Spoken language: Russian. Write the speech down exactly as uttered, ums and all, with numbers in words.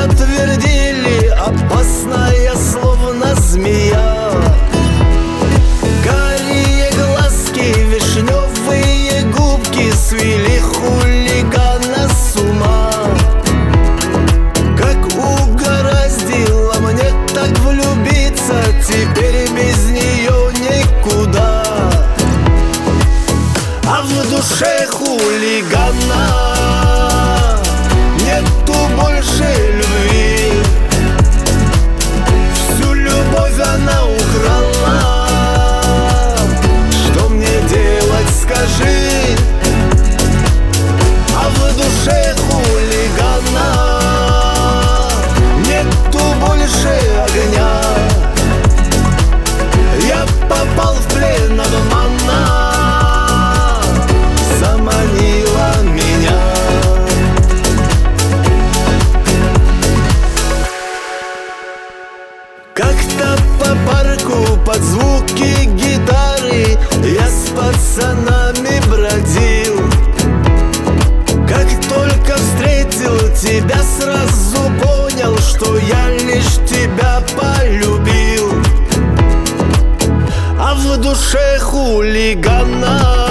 твердили, опасная, словно змея. Карие глазки, вишневые губки свели хулигана с ума. Как угораздило мне так влюбиться, теперь без нее никуда. А в душе хулигана нету больше любви. Всю любовь она украла. Что мне делать, скажи? А в душе хулигана нету больше огня. Я попал в плен обмана. Как-то по парку под звуки гитары я с пацанами бродил. Как только встретил тебя, сразу понял, что я лишь тебя полюбил. А в душе хулигана